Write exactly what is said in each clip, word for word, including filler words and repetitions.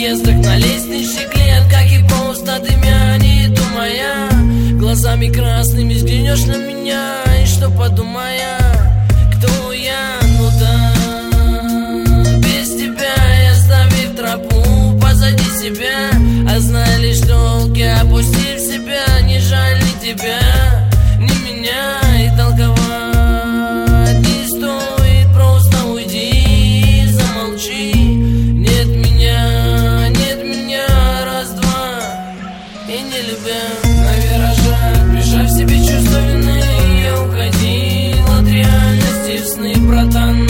переездах, на лестничных клетках и просто дымя, не думая. Глазами красными взглянешь на меня, и что подумая, кто я, ну да. Без тебя я, оставив тропу позади себя, а знали, что волки, опустив себя, не жаль ни тебя, ни меня, и толковать не стоит, просто уйди, замолчи. Нет меня, нет меня, раз-два, и не любя. На виражах, прижав себе чувство вины, я уходил от реальности в сны, братан.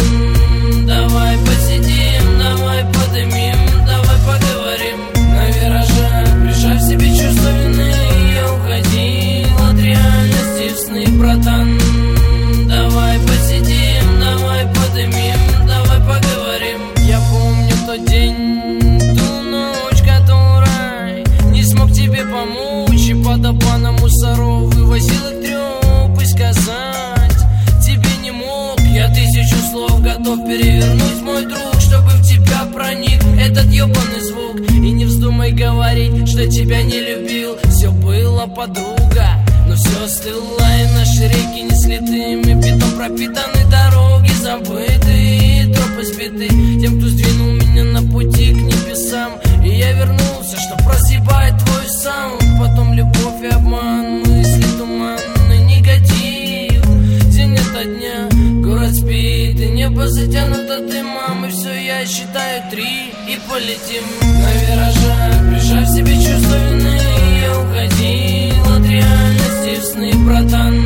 Давай посидим, давай подымим, давай поговорим. На виражах, прижав себе чувство вины, я уходил от реальности в сны, братан. Давай посидим, давай подымим, давай поговорим. Я помню тот день, ту ночь, которой не смог тебе помочь, и под опаном мусоров вывозил их трёп, и сказать тебе не мог. Я тысячу слов готов перевернуть, мой друг, чтобы в тебя проник этот ёбаный звук. И не вздумай говорить, что тебя не любил, все было, подруга, но все стыло, и наши реки несли дым, и бетон пропитаны, дороги забыты, тропы сбиты тем, кто сдвинул меня на пути к небесам. И я вернулся, чтоб просыпать твой саунд. Потом любовь и обман, мысли туманный негатив. День ото дня, город спит, и небо затянуто дымом. И все, я считаю три, и полетим. На виражах, прижав себе чувство вины, я уходил от реальности в сны, братан.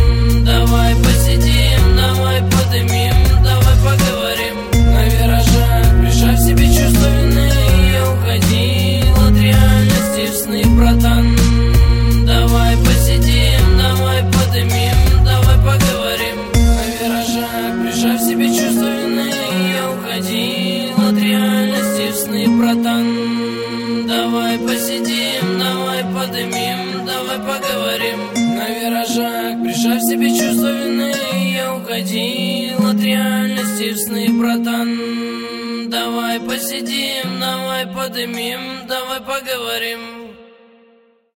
Давай посидим, давай подымим, давай поговорим. На виражах, прижав себе чувство вины, я уходил от реальности в сны, братан. Давай посидим, давай подымим, давай поговорим. На виражах, прижав себе чувство вины, я уходил от реальности в сны, братан. Давай посидим, давай подымим, давай поговорим. На виражах, прижав себе чувство вины, я уходил от реальности в сны, братан. Давай посидим, давай подымим, давай поговорим.